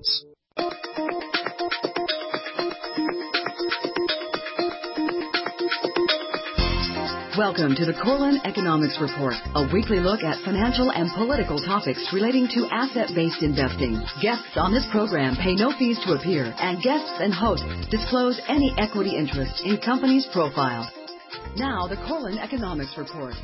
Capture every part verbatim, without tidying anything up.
Economics. Welcome to the Corlin Economics Report, a weekly look at financial and political topics relating to asset-based investing. Guests on this program pay no fees to appear, and guests and hosts disclose any equity interest in companies profiled. Now, the Corlin Economics Report.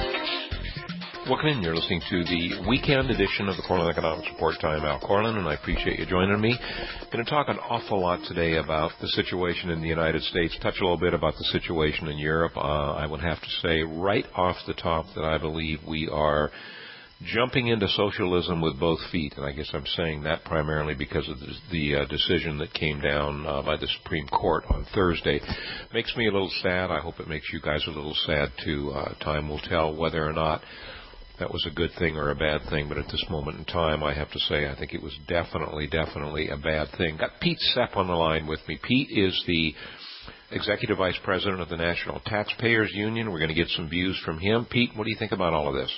Welcome in. You're listening to the weekend edition of the Corlin Economics Report. I'm Al Corlin, and I appreciate you joining me. I'm going to talk an awful lot today about the situation in the United States, touch a little bit about the situation in Europe. Uh, I would have to say right off the top that I believe we are jumping into socialism with both feet, and I guess I'm saying that primarily because of the, the uh, decision that came down uh, by the Supreme Court on Thursday. Makes me a little sad. I hope it makes you guys a little sad, too. Uh, time will tell whether or not that was a good thing or a bad thing, but at this moment in time, I have to say I think it was definitely, definitely a bad thing. Got Pete Sepp on the line with me. Pete is the Executive Vice President of the National Taxpayers Union. We're going to get some views from him. Pete, what do you think about all of this?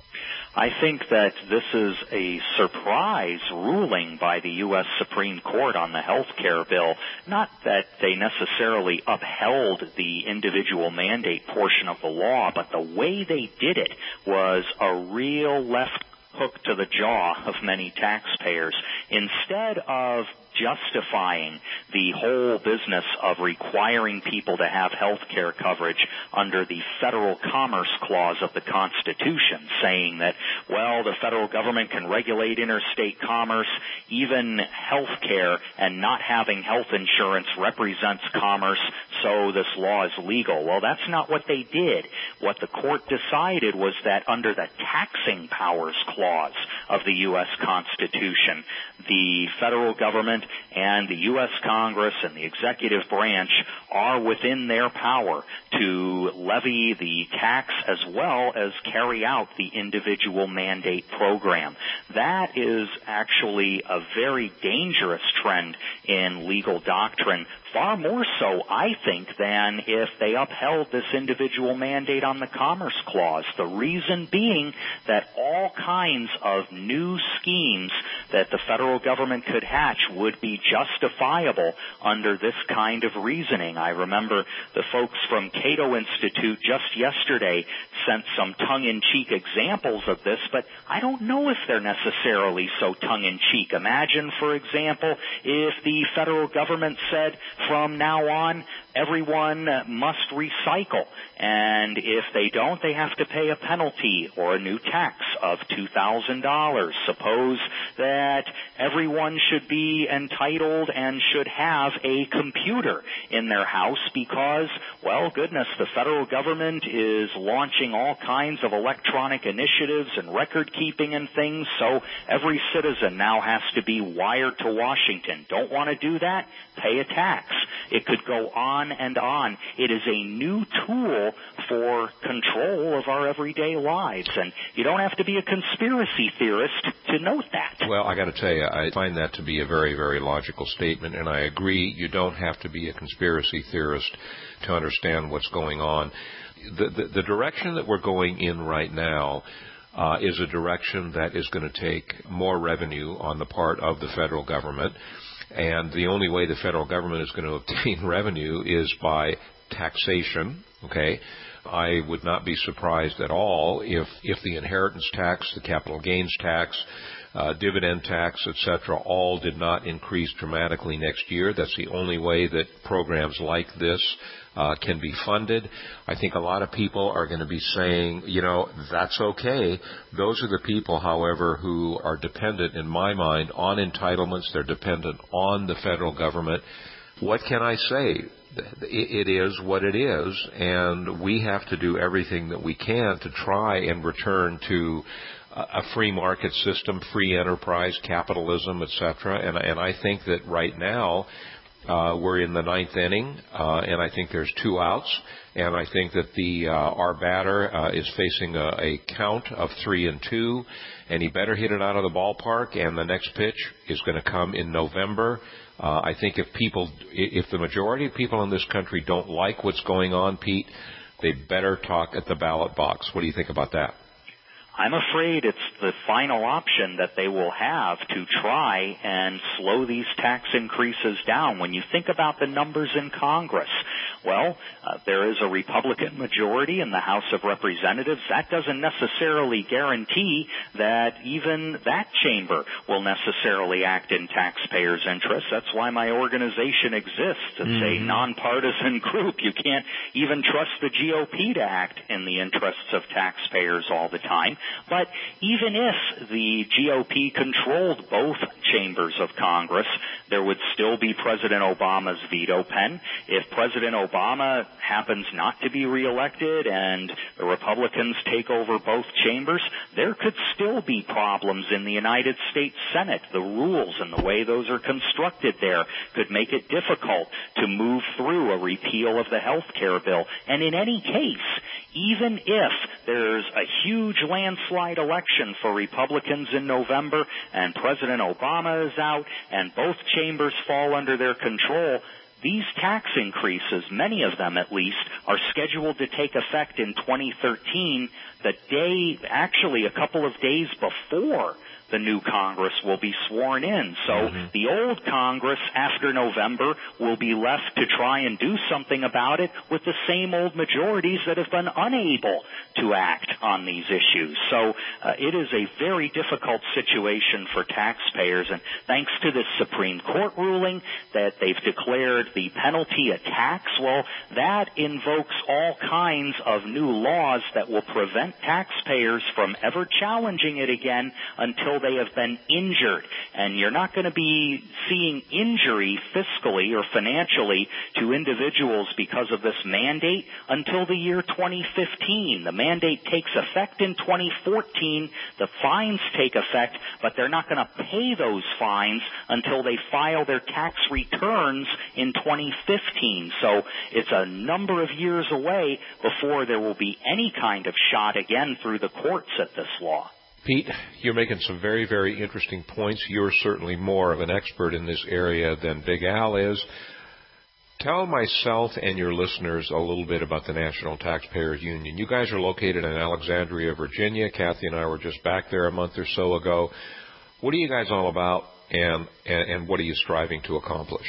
I think that this is a surprise ruling by the U S Supreme Court on the health care bill. Not that they necessarily upheld the individual mandate portion of the law, but the way they did it was a real left hook to the jaw of many taxpayers. Instead of justifying the whole business of requiring people to have health care coverage under the Federal Commerce Clause of the Constitution, saying that, well, the federal government can regulate interstate commerce, even health care, and not having health insurance represents commerce, so this law is legal. Well, that's not what they did. What the court decided was that under the Taxing Powers Clause of the U S Constitution, the federal government and the U S Congress and the executive branch are within their power to levy the tax as well as carry out the individual mandate program. That is actually a very dangerous trend in legal doctrine, far more so, I think, than if they upheld this individual mandate on the Commerce Clause. The reason being that all kinds of new schemes that the federal government could hatch would be justifiable under this kind of reasoning. I remember the folks from Cato Institute just yesterday sent some tongue-in-cheek examples of this, but I don't know if they're necessarily so tongue-in-cheek. Imagine, for example, if the federal government said from now on everyone must recycle, and if they don't, they have to pay a penalty or a new tax of two thousand dollars. Suppose that everyone should be entitled and should have a computer in their house because, well, goodness, the federal government is launching all kinds of electronic initiatives and record keeping and things, so every citizen now has to be wired to Washington. Don't want to do that? Pay a tax. It could go on and on. It is a new tool for control of our everyday lives, and you don't have to be a conspiracy theorist to note that. Well, I got to tell you, I find that to be a very, very logical statement, and I agree you don't have to be a conspiracy theorist to understand what's going on. The, the, the direction that we're going in right now uh, is a direction that is going to take more revenue on the part of the federal government. And the only way the federal government is going to obtain revenue is by taxation, okay? I would not be surprised at all if, if the inheritance tax, the capital gains tax, uh, dividend tax, et cetera, all did not increase dramatically next year. That's the only way that programs like this uh, can be funded. I think a lot of people are going to be saying, you know, that's okay. Those are the people, however, who are dependent, in my mind, on entitlements. They're dependent on the federal government. What can I say? It is what it is, and we have to do everything that we can to try and return to a free market system, free enterprise, capitalism, et cetera. And, and I think that right now uh, we're in the ninth inning, uh, and I think there's two outs. And I think that the uh, our batter uh, is facing a, a count of three and two, and he better hit it out of the ballpark. And the next pitch is going to come in November. Uh, I think if people, if the majority of people in this country don't like what's going on, Pete, they better talk at the ballot box. What do you think about that? I'm afraid it's the final option that they will have to try and slow these tax increases down. When you think about the numbers in Congress, well, uh, there is a Republican majority in the House of Representatives. That doesn't necessarily guarantee that even that chamber will necessarily act in taxpayers' interests. That's why my organization exists. It's mm-hmm. a nonpartisan group. You can't even trust the G O P to act in the interests of taxpayers all the time. But even if the G O P controlled both chambers of Congress, there would still be President Obama's veto pen. If President Obama happens not to be reelected and the Republicans take over both chambers, there could still be problems in the United States Senate. The rules and the way those are constructed there could make it difficult to move through a repeal of the health care bill. And in any case, even if there's a huge landslide election for Republicans in November and President Obama is out and both chambers fall under their control, these tax increases, many of them at least, are scheduled to take effect in twenty thirteen, the day, actually a couple of days before the new Congress will be sworn in. So mm-hmm. the old Congress, after November, will be left to try and do something about it with the same old majorities that have been unable to act on these issues. So uh, it is a very difficult situation for taxpayers, and thanks to this Supreme Court ruling that they've declared the penalty a tax, well, that invokes all kinds of new laws that will prevent taxpayers from ever challenging it again until they have been injured. And you're not going to be seeing injury fiscally or financially to individuals because of this mandate until the year twenty fifteen. The mandate takes effect in twenty fourteen. The fines take effect, but they're not going to pay those fines until they file their tax returns in twenty fifteen. So it's a number of years away before there will be any kind of shot again through the courts at this law. Pete, you're making some very, very interesting points. You're certainly more of an expert in this area than Big Al is. Tell myself and your listeners a little bit about the National Taxpayers Union. You guys are located in Alexandria, Virginia. Kathy and I were just back there a month or so ago. What are you guys all about, and, and, and what are you striving to accomplish?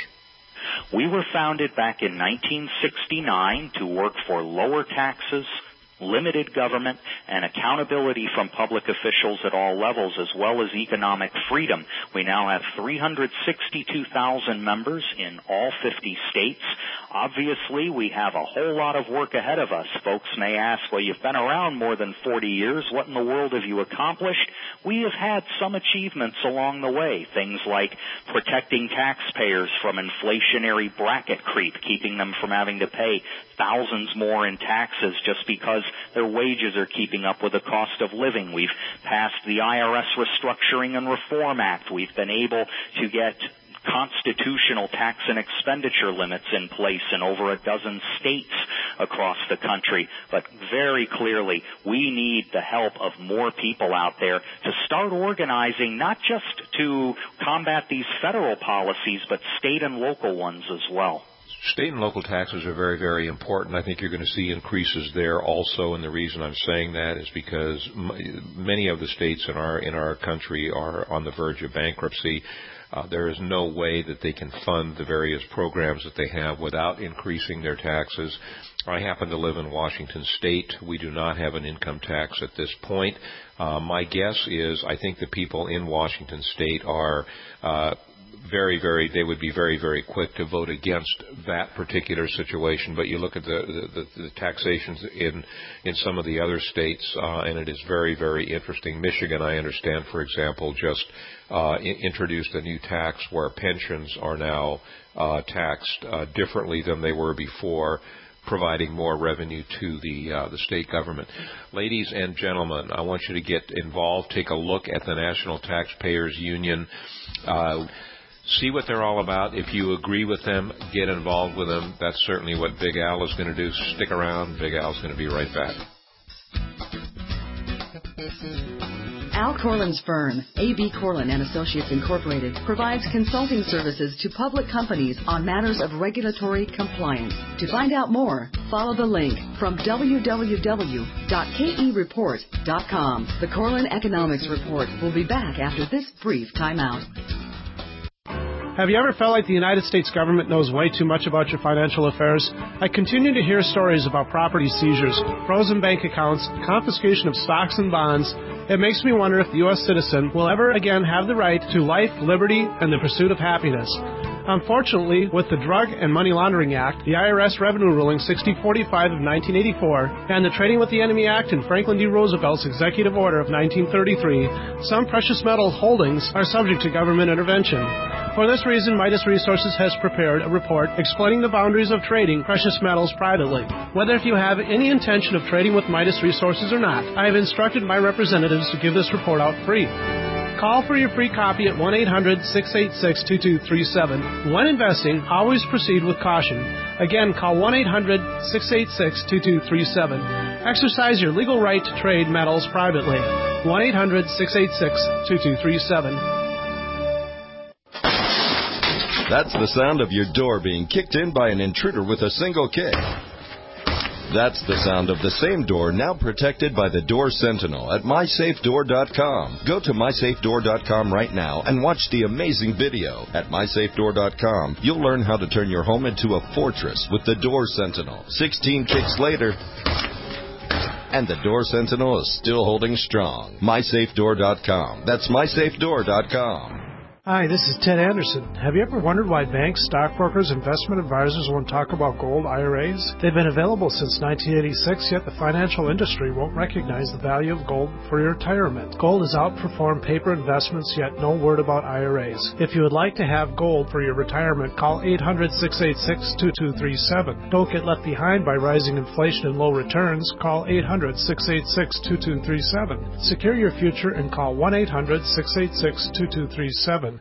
We were founded back in nineteen sixty-nine to work for lower taxes, limited government, and accountability from public officials at all levels, as well as economic freedom. We now have three hundred sixty-two thousand members in all fifty states. Obviously, we have a whole lot of work ahead of us. Folks may ask, well, you've been around more than forty years. What in the world have you accomplished? We have had some achievements along the way, things like protecting taxpayers from inflationary bracket creep, keeping them from having to pay thousands more in taxes just because their wages are keeping up with the cost of living. We've passed the I R S Restructuring and Reform Act. We've been able to get constitutional tax and expenditure limits in place in over a dozen states across the country. But very clearly, we need the help of more people out there to start organizing, not just to combat these federal policies, but state and local ones as well. State and local taxes are very, very important. I think you're going to see increases there also, and the reason I'm saying that is because m- many of the states in our in our country are on the verge of bankruptcy. Uh, there is no way that they can fund the various programs that they have without increasing their taxes. I happen to live in Washington State. We do not have an income tax at this point. Uh, my guess is I think the people in Washington State are uh, very, very, they would be very, very quick to vote against that particular situation. But you look at the, the, the taxations in, in some of the other states, uh, and it is very, very interesting. Michigan, I understand, for example, just uh, in, introduced a new tax where pensions are now uh, taxed uh, differently than they were before, providing more revenue to the uh, the state government. Ladies and gentlemen, I want you to get involved. Take a look at the National Taxpayers Union. Uh, See what they're all about. If you agree with them, get involved with them. That's certainly what Big Al is going to do. Stick around. Big Al's going to be right back. Al Corlin's firm, A B Corlin and Associates Incorporated, provides consulting services to public companies on matters of regulatory compliance. To find out more, follow the link from w w w dot k e report dot com. The Corlin Economics Report will be back after this brief timeout. Have you ever felt like the United States government knows way too much about your financial affairs? I continue to hear stories about property seizures, frozen bank accounts, confiscation of stocks and bonds. It makes me wonder if the U S citizen will ever again have the right to life, liberty, and the pursuit of happiness. Unfortunately, with the Drug and Money Laundering Act, the I R S Revenue Ruling sixty forty-five of nineteen eighty-four, and the Trading with the Enemy Act and Franklin D. Roosevelt's Executive Order of nineteen thirty-three, some precious metal holdings are subject to government intervention. For this reason, Midas Resources has prepared a report explaining the boundaries of trading precious metals privately. Whether if you have any intention of trading with Midas Resources or not, I have instructed my representatives to give this report out free. Call for your free copy at one eight hundred six eight six two two three seven. When investing, always proceed with caution. Again, call one eight hundred six eight six two two three seven. Exercise your legal right to trade metals privately. one eight hundred six eight six two two three seven. That's the sound of your door being kicked in by an intruder with a single kick. That's the sound of the same door now protected by the Door Sentinel at my safe door dot com. Go to my safe door dot com right now and watch the amazing video. At my safe door dot com, you'll learn how to turn your home into a fortress with the Door Sentinel. sixteen kicks later, and the Door Sentinel is still holding strong. my safe door dot com. That's my safe door dot com. Hi, this is Ted Anderson. Have you ever wondered why banks, stockbrokers, investment advisors won't talk about gold I R As? They've been available since nineteen eighty-six, yet the financial industry won't recognize the value of gold for your retirement. Gold has outperformed paper investments, yet no word about I R As. If you would like to have gold for your retirement, call eight hundred six eight six two two three seven. Don't get left behind by rising inflation and low returns. Call eight hundred six eight six two two three seven. Secure your future and call one eight hundred six eight six two two three seven.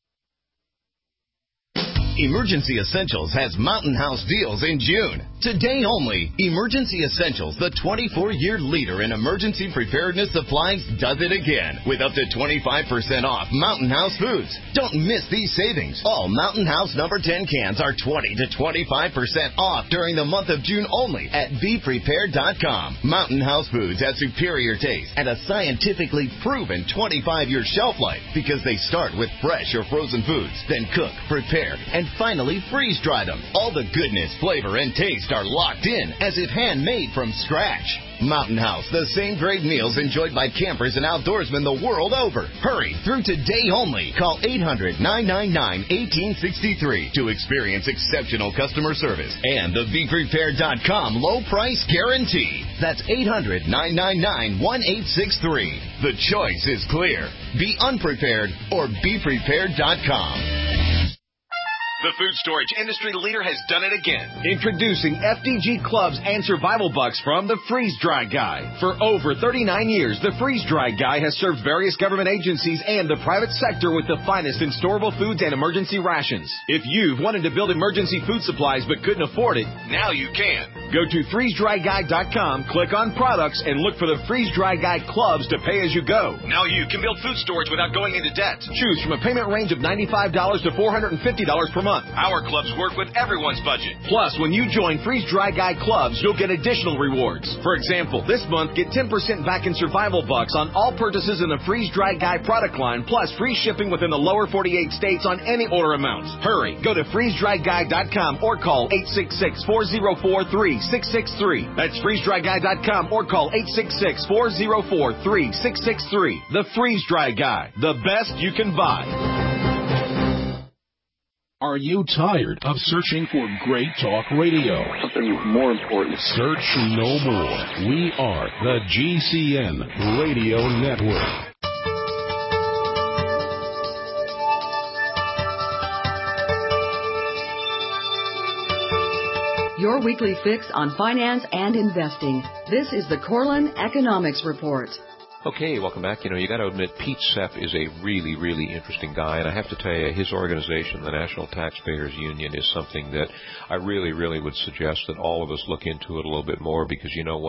Emergency Essentials has Mountain House deals in June. Today only, Emergency Essentials, the twenty-four-year leader in emergency preparedness supplies, does it again with up to twenty-five percent off Mountain House foods. Don't miss these savings. All Mountain House number ten cans are twenty to twenty-five percent off during the month of June only at be prepared dot com. Mountain House foods have superior taste and a scientifically proven twenty-five-year shelf life because they start with fresh or frozen foods, then cook, prepare, and finally freeze-dry them. All the goodness, flavor, and taste are locked in as if handmade from scratch. Mountain House, the same great meals enjoyed by campers and outdoorsmen the world over. Hurry, through today only. Call eight hundred nine nine nine one eight six three to experience exceptional customer service and the be prepared dot com low price guarantee. That's eight hundred nine nine nine one eight six three. The choice is clear. Be unprepared or be prepared dot com. The food storage industry leader has done it again. Introducing F D G Clubs and Survival Bucks from the Freeze Dry Guy. For over thirty-nine years, the Freeze Dry Guy has served various government agencies and the private sector with the finest in storable foods and emergency rations. If you've wanted to build emergency food supplies but couldn't afford it, now you can. Go to freeze dry guy dot com, click on products, and look for the Freeze Dry Guy Clubs to pay as you go. Now you can build food storage without going into debt. Choose from a payment range of ninety-five dollars to four hundred fifty dollars per month. Our clubs work with everyone's budget. Plus, when you join Freeze Dry Guy Clubs, you'll get additional rewards. For example, this month, get ten percent back in Survival Bucks on all purchases in the Freeze Dry Guy product line, plus free shipping within the lower forty-eight states on any order amounts. Hurry, go to freeze dry guy dot com or call eight six six, four zero four, three six six three. That's freeze dry guy dot com or call eight six six, four zero four, three six six three. The Freeze Dry Guy, the best you can buy. Are you tired of searching for great talk radio? Something more important. Search no more. We are the G C N Radio Network. Your weekly fix on finance and investing. This is the Corlin Economics Report. Okay, welcome back. You know, you got to admit, Pete Sepp is a really, really interesting guy, and I have to tell you, his organization, the National Taxpayers Union, is something that I really, really would suggest that all of us look into it a little bit more, because you know what?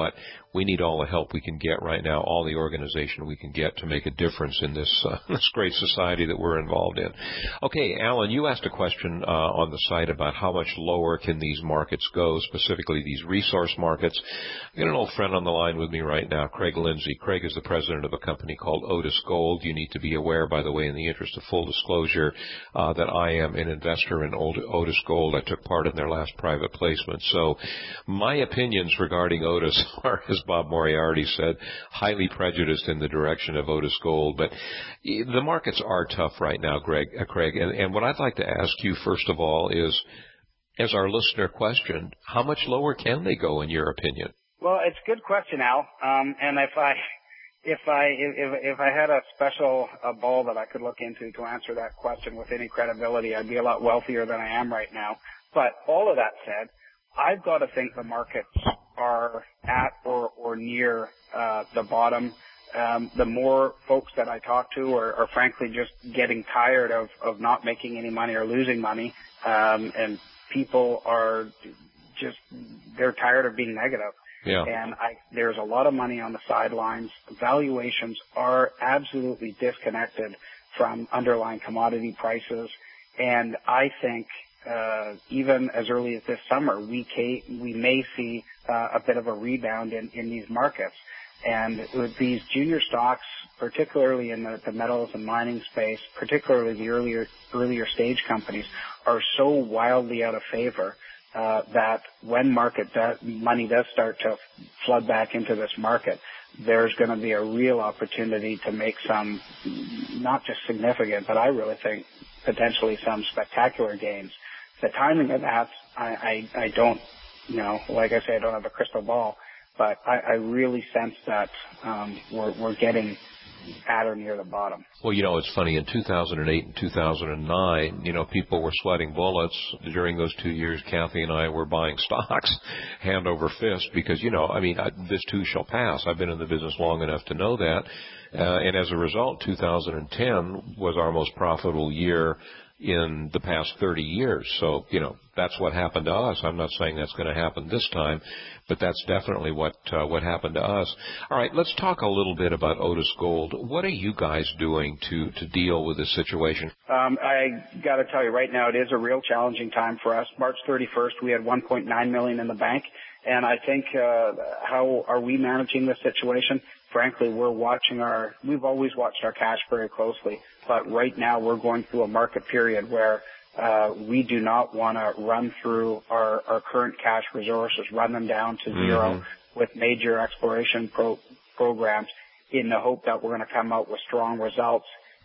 we need all the help we can get right now, all the organization we can get to make a difference in this uh, this great society that we're involved in. Okay, Alan, you asked a question uh, on the site about how much lower can these markets go, specifically these resource markets. I've got an old friend on the line with me right now, Craig Lindsay. Craig is the president of a company called Otis Gold. You need to be aware, by the way, in the interest of full disclosure, uh, that I am an investor in Otis Gold. I took part in their last private placement. So my opinions regarding Otis are, as Bob Moriarty said, highly prejudiced in the direction of Otis Gold. But the markets are tough right now, Greg, uh, Craig. And, and what I'd like to ask you, first of all, is, as our listener questioned, how much lower can they go, in your opinion? Well, it's a good question, Al. Um, and if I if I if if I had a special uh, ball that I could look into to answer that question with any credibility, I'd be a lot wealthier than I am right now. But all of that said, I've got to think the markets are at or or near uh, the bottom. Um, the more folks that I talk to are, are frankly just getting tired of, of not making any money or losing money, um, and people are just, they're tired of being negative. Yeah. And I, there's a lot of money on the sidelines. Valuations are absolutely disconnected from underlying commodity prices. And I think uh, even as early as this summer, we, ca- we may see uh, a bit of a rebound in, in these markets. And with these junior stocks, particularly in the, the metals and mining space, particularly the earlier earlier stage companies, are so wildly out of favor uh, that when market do, money does start to flood back into this market, there's going to be a real opportunity to make some, not just significant, but I really think potentially some spectacular gains. The timing of that, I, I, I don't, you know, like I say, I don't have a crystal ball. But I, I really sense that um, we're, we're getting at or near the bottom. Well, you know, it's funny. In two thousand eight and two thousand nine, you know, people were sweating bullets. During those two years, Kathy and I were buying stocks hand over fist because, you know, I mean, I, this too shall pass. I've been in the business long enough to know that. Uh, and as a result, two thousand ten was our most profitable year in the past thirty years. So, you know, that's what happened to us. I'm not saying that's going to happen this time, but that's definitely what uh, what happened to us. All right, let's talk a little bit about Otis Gold. What are you guys doing to, to deal with this situation? Um, I got to tell you right now, it is a real challenging time for us. March thirty-first, we had one point nine million dollars in the bank, and I think uh, how are we managing this situation? Frankly, we're watching our, we've always watched our cash very closely, but right now we're going through a market period where uh, we do not want to run through our, our current cash resources, run them down to zero mm-hmm. with major exploration pro- programs in the hope that we're going to come out with strong results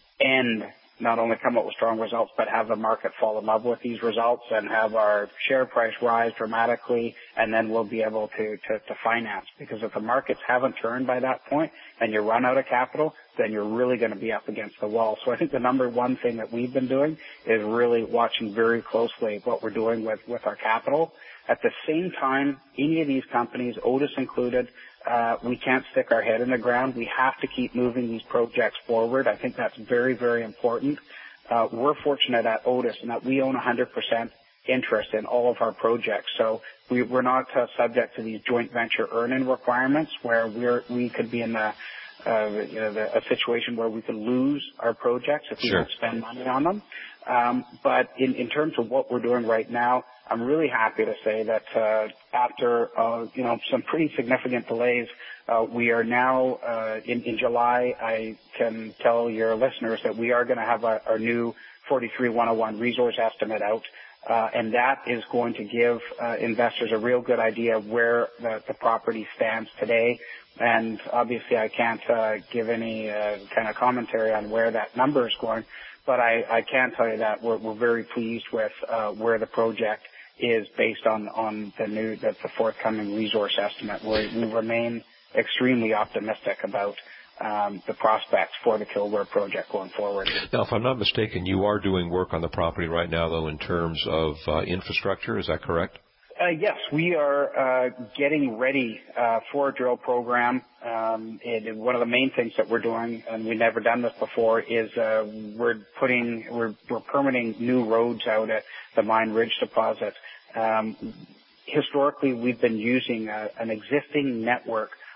and not only come up with strong results, but have the market fall in love with these results and have our share price rise dramatically, and then we'll be able to, to, to finance. Because if the markets haven't turned by that point and you run out of capital, then you're really going to be up against the wall. So I think the number one thing that we've been doing is really watching very closely what we're doing with, with our capital. At the same time, any of these companies, Otis included, Uh, we can't stick our head in the ground. We have to keep moving these projects forward. I think that's very, very important. Uh, we're fortunate at Otis in that we own one hundred percent interest in all of our projects. So we, we're not uh, subject to these joint venture earn-in requirements where we're, we could be in the, uh, you know, the, a situation where we could lose our projects if we sure. don't spend money on them. Um, but in, in terms of what we're doing right now, I'm really happy to say that uh, after uh, you know some pretty significant delays, uh, we are now uh, in, in July. I can tell your listeners that we are going to have a, our new forty-three one oh one resource estimate out, uh, and that is going to give uh, investors a real good idea of where the, the property stands today. And obviously, I can't uh, give any uh, kind of commentary on where that number is going. But I, I can tell you that we're, we're very pleased with uh, where the project is based on, on the new, the, the forthcoming resource estimate. We, we remain extremely optimistic about um, the prospects for the Kilgore project going forward. Now, if I'm not mistaken, you are doing work on the property right now, though, in terms of uh, infrastructure. Is that correct? Uh, yes, we are uh, getting ready uh, for a drill program. Um, and one of the main things that we're doing, and we've never done this before, is uh, we're putting, we're, we're permitting new roads out at the Mine Ridge deposit. Um, historically, we've been using a, an existing network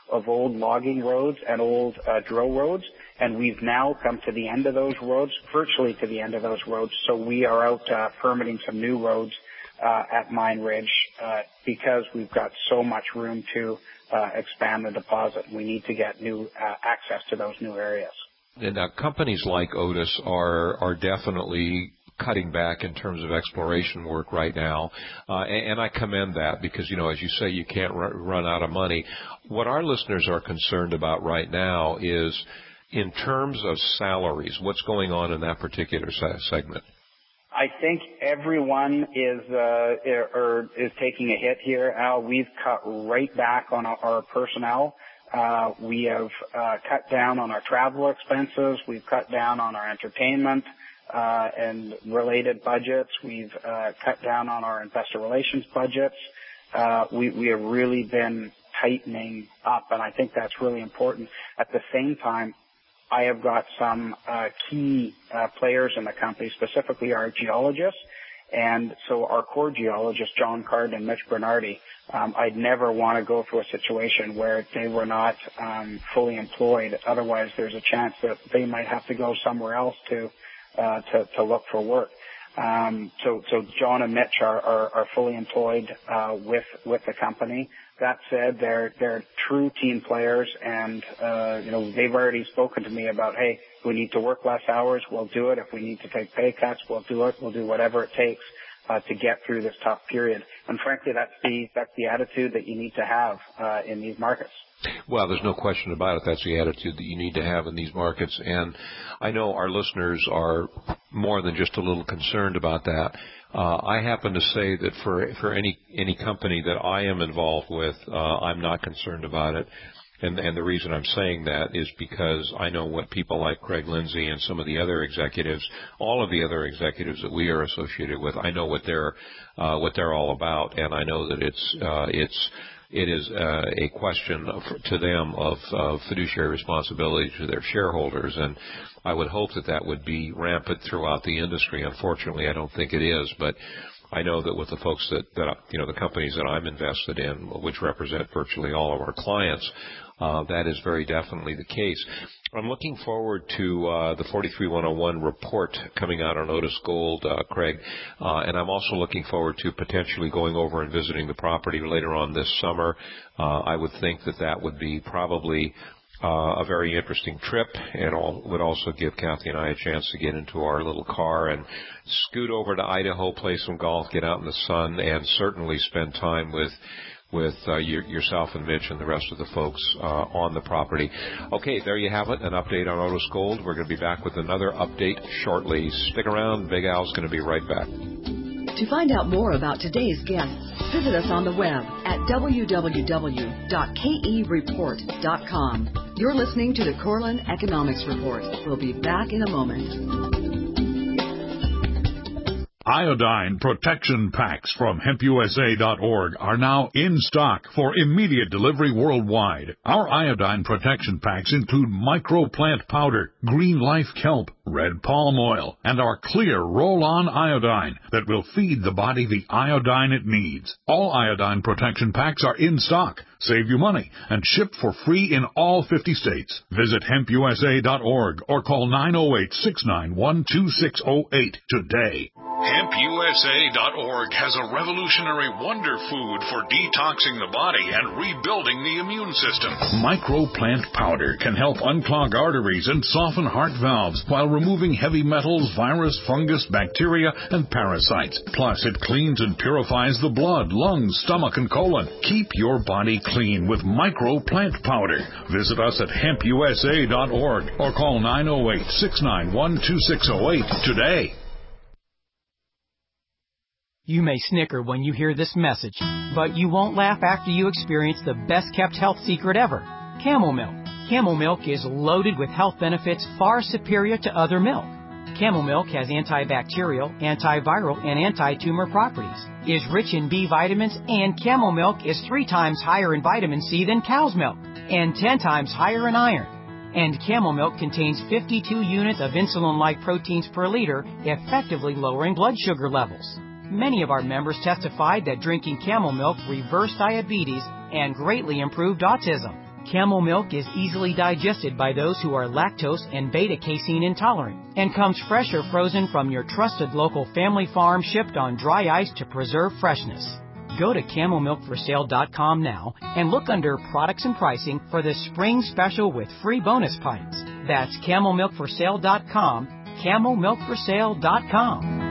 of old logging roads and old uh, drill roads, and we've now come to the end of those roads, virtually to the end of those roads. So we are out uh, permitting some new roads uh, at Mine Ridge uh, because we've got so much room to uh, expand the deposit. We need to get new uh, access to those new areas. And now companies like Otis are are definitely cutting back in terms of exploration work right now, uh, and, and I commend that because, you know, as you say, you can't r- run out of money. What our listeners are concerned about right now is in terms of salaries, what's going on in that particular se- segment? I think everyone is uh, or is taking a hit here, Al. We've cut right back on our, our personnel. Uh, we have uh, cut down on our travel expenses. We've cut down on our entertainment uh, and related budgets. We've uh, cut down on our investor relations budgets. Uh, we, we have really been tightening up, and I think that's really important. At the same time, I have got some uh, key uh, players in the company, specifically our geologists. And so our core geologists, John Card and Mitch Bernardi, um, I'd never want to go through a situation where they were not um, fully employed. Otherwise, there's a chance that they might have to go somewhere else to uh, to, to look for work. Um, so, so John and Mitch are, are, are fully employed uh, with with the company. That said, they're they're true team players, and uh, you know they've already spoken to me about, hey, if we need to work less hours, we'll do it. If we need to take pay cuts, we'll do it. We'll do whatever it takes uh, to get through this tough period. And frankly, that's the that's the attitude that you need to have uh, in these markets. Well, there's no question about it. That's the attitude that you need to have in these markets. And I know our listeners are more than just a little concerned about that. Uh, I happen to say that for for any any company that I am involved with, uh, I'm not concerned about it. And, and the reason I'm saying that is because I know what people like Craig Lindsay and some of the other executives, all of the other executives that we are associated with, I know what they're uh, what they're all about, and I know that it's uh, it's it is uh, a question of, to them of, of fiduciary responsibility to their shareholders, and I would hope that that would be rampant throughout the industry. Unfortunately, I don't think it is, but I know that with the folks that, that you know, the companies that I'm invested in, which represent virtually all of our clients, uh, that is very definitely the case. I'm looking forward to uh, the forty-three one oh one report coming out on Otis Gold, uh, Craig, uh, and I'm also looking forward to potentially going over and visiting the property later on this summer. Uh, I would think that that would be probably Uh, a very interesting trip, and all, would also give Kathy and I a chance to get into our little car and scoot over to Idaho, play some golf, get out in the sun, and certainly spend time with with uh, your, yourself and Mitch and the rest of the folks uh, on the property. Okay, there you have it, an update on Otis Gold. We're going to be back with another update shortly. Stick around. Big Al's going to be right back. To find out more about today's guests, visit us on the web at w w w dot k e report dot com. You're listening to the Corlin Economics Report. We'll be back in a moment. Iodine protection packs from hemp u s a dot org are now in stock for immediate delivery worldwide. Our iodine protection packs include microplant powder, green life kelp, red palm oil, and our clear roll-on iodine that will feed the body the iodine it needs. All iodine protection packs are in stock, save you money, and shipped for free in all fifty states. Visit hemp u s a dot org or call nine oh eight, six nine one, two six oh eight today. hemp u s a dot org has a revolutionary wonder food for detoxing the body and rebuilding the immune system. Microplant powder can help unclog arteries and soften heart valves while removing heavy metals, virus, fungus, bacteria, and parasites. Plus, it cleans and purifies the blood, lungs, stomach, and colon. Keep your body clean with Microplant powder. Visit us at hemp u s a dot org or call nine oh eight, six nine one, two six oh eight today. You may snicker when you hear this message, but you won't laugh after you experience the best-kept health secret ever, Camel Milk. Camel Milk is loaded with health benefits far superior to other milk. Camel Milk has antibacterial, antiviral, and anti-tumor properties, is rich in B vitamins, and Camel Milk is three times higher in vitamin C than cow's milk, and ten times higher in iron. And Camel Milk contains fifty-two units of insulin-like proteins per liter, effectively lowering blood sugar levels. Many of our members testified that drinking Camel Milk reversed diabetes and greatly improved autism. Camel milk is easily digested by those who are lactose and beta-casein intolerant and comes fresh or frozen from your trusted local family farm, shipped on dry ice to preserve freshness. Go to camel milk for sale dot com now and look under products and pricing for the spring special with free bonus pints. That's camel milk for sale dot com, camel milk for sale dot com.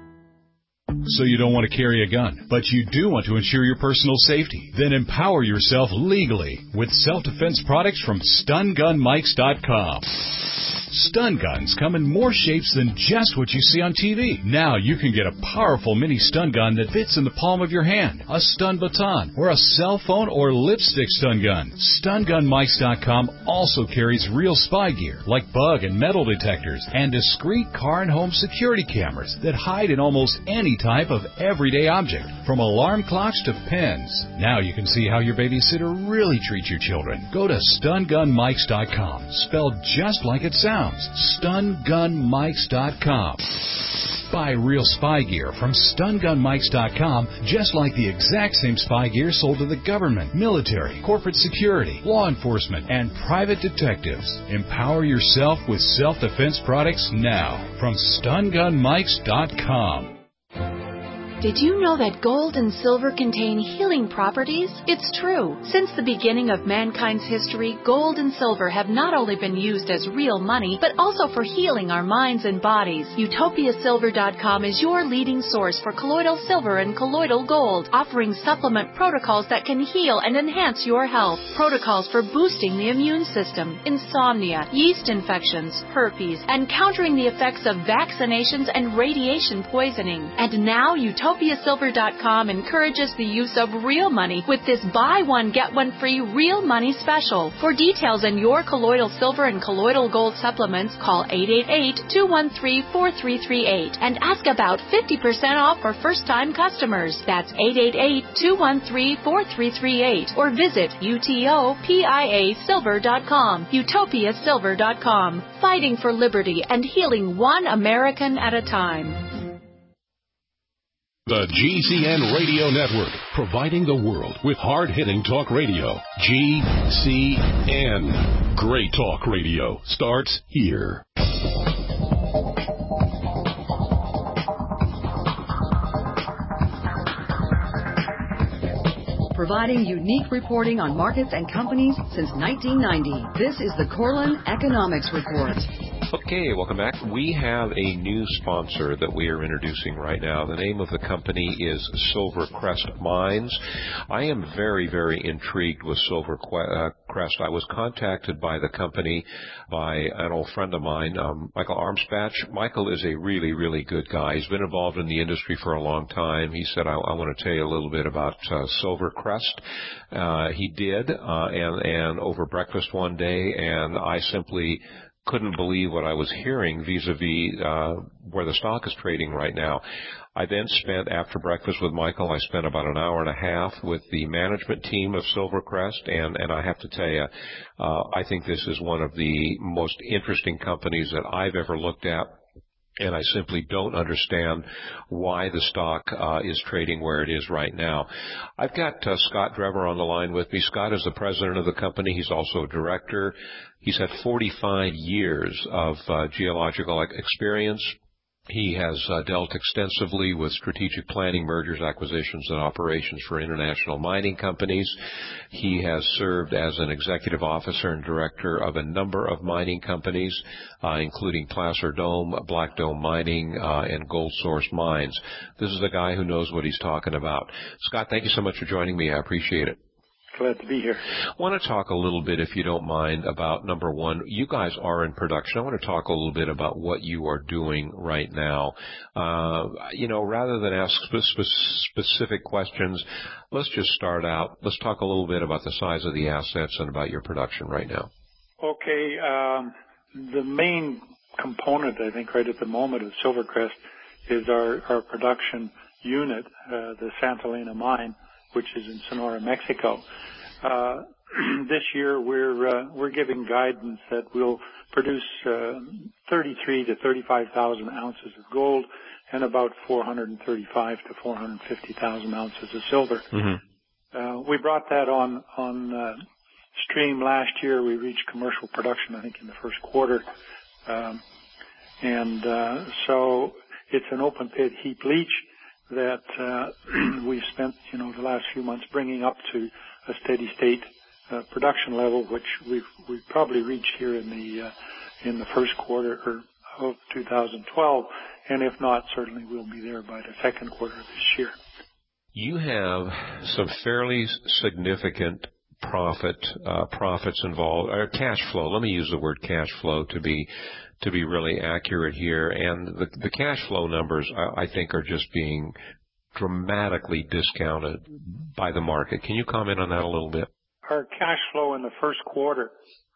So you don't want to carry a gun, but you do want to ensure your personal safety. Then empower yourself legally with self-defense products from stun gun mics dot com. Stun guns come in more shapes than just what you see on T V. Now you can get a powerful mini stun gun that fits in the palm of your hand, a stun baton, or a cell phone or lipstick stun gun. stun gun mics dot com also carries real spy gear like bug and metal detectors and discreet car and home security cameras that hide in almost any type of everyday object, from alarm clocks to pens. Now you can see how your babysitter really treats your children. Go to stun gun mics dot com, spelled just like it sounds. stun gun mics dot com. Buy real spy gear from stun gun mics dot com, just like the exact same spy gear sold to the government, military, corporate security, law enforcement, and private detectives. Empower yourself with self-defense products now from stun gun mics dot com. Did you know that gold and silver contain healing properties? It's true. Since the beginning of mankind's history, gold and silver have not only been used as real money, but also for healing our minds and bodies. Utopia Silver dot com is your leading source for colloidal silver and colloidal gold, offering supplement protocols that can heal and enhance your health. Protocols for boosting the immune system, insomnia, yeast infections, herpes, and countering the effects of vaccinations and radiation poisoning. And now Utopia Utopia Silver dot com encourages the use of real money with this buy one, get one free real money special. For details on your colloidal silver and colloidal gold supplements, call eight eight eight, two one three, four three three eight and ask about fifty percent off for first-time customers. That's eight eight eight, two one three, four three three eight or visit utopia silver dot com. Utopia Silver dot com. Fighting for liberty and healing one American at a time. The G C N Radio Network, providing the world with hard-hitting talk radio. G C N. Great talk radio starts here. Providing unique reporting on markets and companies since nineteen ninety. This is the Corlin Economics Report. Okay, welcome back. We have a new sponsor that we are introducing right now. The name of the company is SilverCrest Mines. I am very, very intrigued with SilverCrest. I was contacted by the company by an old friend of mine, um, Michael Armspatch. Michael is a really, really good guy. He's been involved in the industry for a long time. He said, I, I want to tell you a little bit about uh, SilverCrest. Uh, he did, uh, and, and over breakfast one day, and I simply couldn't believe what I was hearing vis-a-vis uh, where the stock is trading right now. I then spent, after breakfast with Michael, I spent about an hour and a half with the management team of SilverCrest, and, and I have to tell you, uh, I think this is one of the most interesting companies that I've ever looked at. And I simply don't understand why the stock uh, is trading where it is right now. I've got uh, Scott Drever on the line with me. Scott is the president of the company. He's also a director. He's had forty-five years of uh, geological experience. He has uh, dealt extensively with strategic planning, mergers, acquisitions, and operations for international mining companies. He has served as an executive officer and director of a number of mining companies, uh, including Placer Dome, Black Dome Mining, uh, and Gold Source Mines. This is a guy who knows what he's talking about. Scott, thank you so much for joining me. I appreciate it. Glad to be here. I want to talk a little bit, if you don't mind, about, number one, you guys are in production. I want to talk a little bit about what you are doing right now. Uh, you know, rather than ask spe- specific questions, let's just start out. Let's talk a little bit about the size of the assets and about your production right now. Okay. Um, the main component, I think, right at the moment of SilverCrest is our, our production unit, uh, the Santa Elena mine, which is in Sonora, Mexico. Uh, this year we're, uh, we're giving guidance that we'll produce, uh, thirty-three to thirty-five thousand ounces of gold and about four hundred thirty-five to four hundred fifty thousand ounces of silver. Mm-hmm. Uh, we brought that on, on, uh, stream last year, we reached commercial production, I think, in the first quarter. Um, and uh, so it's an open pit heap leach that uh, we've spent, you know, the last few months bringing up to a steady state uh, production level, which we've we've probably reached here in the uh, in the first quarter or of two thousand twelve, and if not, certainly we'll be there by the second quarter of this year. You have some fairly significant profit uh, profits involved, or cash flow. Let me use the word cash flow to be to be really accurate here. And the, the cash flow numbers, I, I think, are just being dramatically discounted by the market. Can you comment on that a little bit? Our cash flow in the first quarter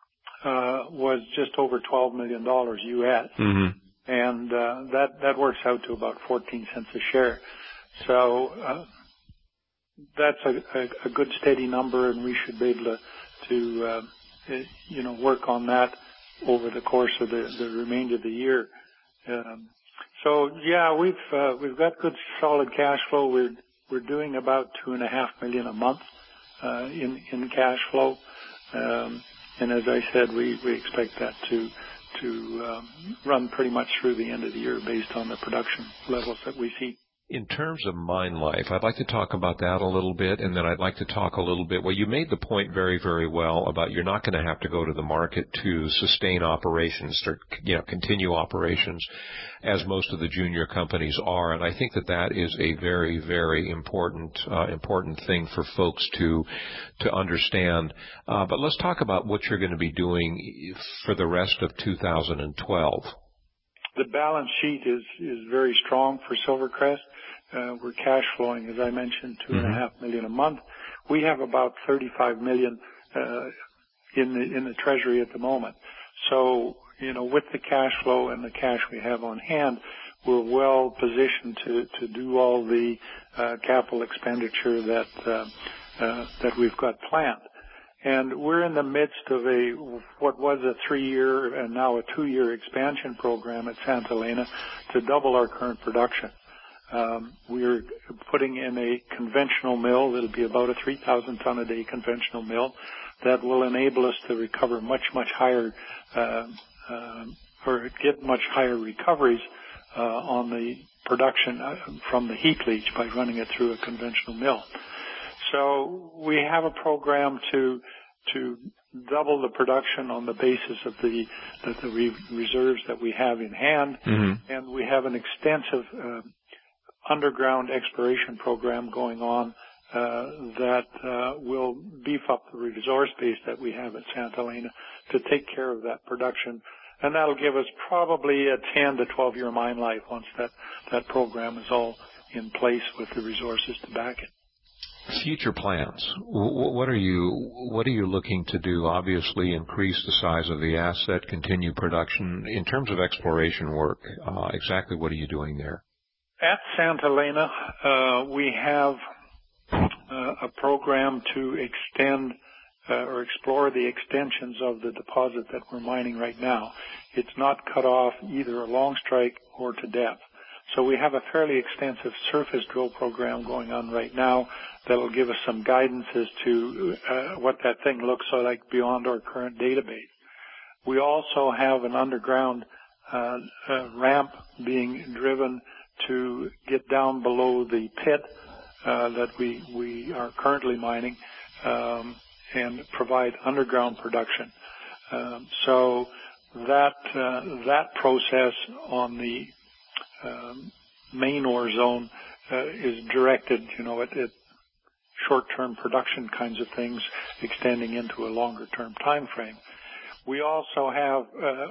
uh, was just over twelve million dollars U S, mm-hmm. and uh, that that works out to about fourteen cents a share. So uh, that's a, a, a good steady number, and we should be able to, to uh, you know, work on that over the course of the, the remainder of the year. Um, so yeah, we've uh, we've got good solid cash flow. We're we're doing about two and a half million a month uh, in in cash flow, um, and as I said, we, we expect that to to um, run pretty much through the end of the year based on the production levels that we see. In terms of mine life, I'd like to talk about that a little bit, and then I'd like to talk a little bit. Well, you made the point very, very well about you're not going to have to go to the market to sustain operations or, you know, continue operations as most of the junior companies are, and I think that that is a very, very important uh, important thing for folks to to understand. Uh, but let's talk about what you're going to be doing for the rest of two thousand twelve. The balance sheet is, is very strong for SilverCrest. Uh, we're cash flowing, as I mentioned, two and a half million a month. We have about thirty-five million uh, in the in the treasury at the moment. So, you know, with the cash flow and the cash we have on hand, we're well positioned to to do all the uh, capital expenditure that uh, uh, that we've got planned. And we're in the midst of a what was a three-year and now a two-year expansion program at Santa Elena to double our current production. Um, we're putting in a conventional mill that'll be about a three thousand ton a day conventional mill that will enable us to recover much, much higher, uh, uh, or get much higher recoveries uh, on the production from the heap leach by running it through a conventional mill. So we have a program to to double the production on the basis of the the, the re- reserves that we have in hand, mm-hmm. and we have an extensive uh, underground exploration program going on uh, that uh, will beef up the resource base that we have at Santa Elena to take care of that production, and that'll give us probably a ten to twelve year mine life once that that program is all in place with the resources to back it. Future plans. What are you what are you looking to do? Obviously, increase the size of the asset, continue production. In terms of exploration work, uh, exactly what are you doing there? At Santa Elena, uh, we have uh, a program to extend uh, or explore the extensions of the deposit that we're mining right now. It's not cut off either along strike or to depth. So we have a fairly extensive surface drill program going on right now that'll give us some guidance as to uh, what that thing looks like beyond our current database. We also have an underground uh, uh, ramp being driven to get down below the pit uh, that we, we are currently mining um, and provide underground production. Um, so that uh, that process on the Um, main ore zone uh, is directed, you know, at, at short-term production kinds of things, extending into a longer-term time frame. We also have uh,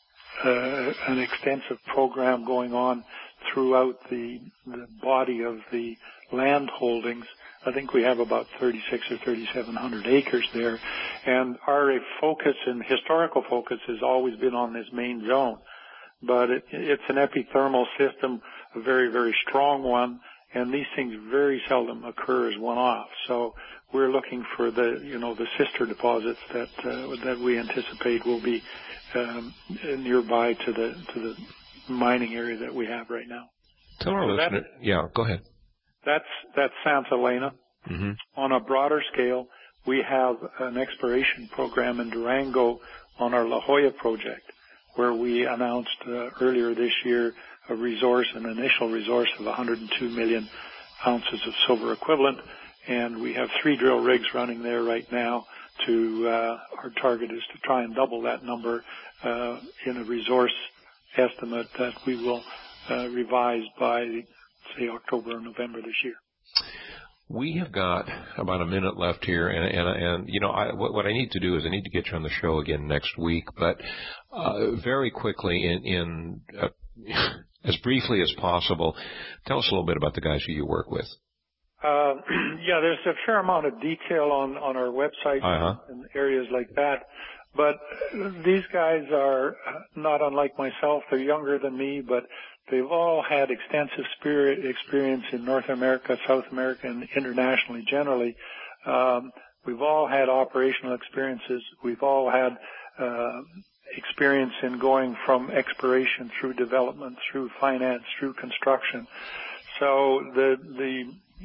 uh, an extensive program going on throughout the, the body of the land holdings. I think we have about thirty-six or thirty-seven hundred acres there, and our focus and historical focus has always been on this main zone. But it, it's an epithermal system, a very, very strong one, and these things very seldom occur as one-off. So we're looking for the, you know, the sister deposits that uh, that we anticipate will be um, nearby to the to the mining area that we have right now. Tell our so listener, yeah, go ahead. That's that's Santa Elena. Mm-hmm. On a broader scale, we have an exploration program in Durango on our La Jolla project, where we announced uh, earlier this year a resource, an initial resource of one hundred two million ounces of silver equivalent, and we have three drill rigs running there right now. To uh, our target is to try and double that number uh, in a resource estimate that we will uh, revise by, say, October or November this year. We have got about a minute left here, and and, and you know, I, what, what I need to do is I need to get you on the show again next week. But uh, very quickly, in, in uh, as briefly as possible, tell us a little bit about the guys who you work with. Uh, yeah, there's a fair amount of detail on, on our website uh-huh. and areas like that. But these guys are not unlike myself. They're younger than me, but they've all had extensive spirit experience in North America, South America, and internationally generally. Um, we've all had operational experiences. We've all had uh, experience in going from exploration through development, through finance, through construction. So the the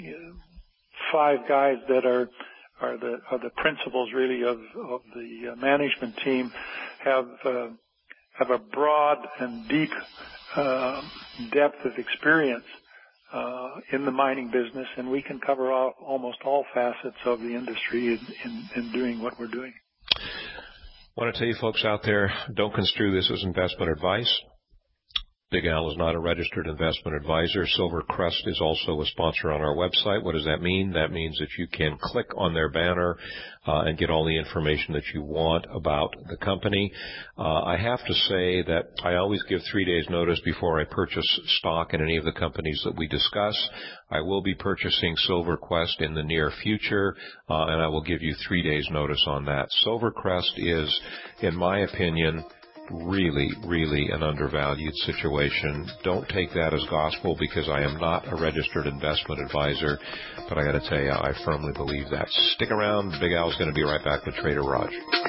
five guys that are are the are the principals really of of the management team have uh, have a broad and deep uh, depth of experience uh, in the mining business, and we can cover off almost all facets of the industry in, in, in doing what we're doing. I want to tell you folks out there, don't construe this as investment advice. Big Al is not a registered investment advisor. SilverCrest is also a sponsor on our website. What does that mean? That means that you can click on their banner uh, and get all the information that you want about the company. Uh, I have to say that I always give three days notice before I purchase stock in any of the companies that we discuss. I will be purchasing SilverCrest in the near future, uh, and I will give you three days notice on that. SilverCrest is, in my opinion, really, really an undervalued situation. Don't take that as gospel because I am not a registered investment advisor, but I got to tell you, I firmly believe that. Stick around. Big Al's going to be right back with Trader Raj.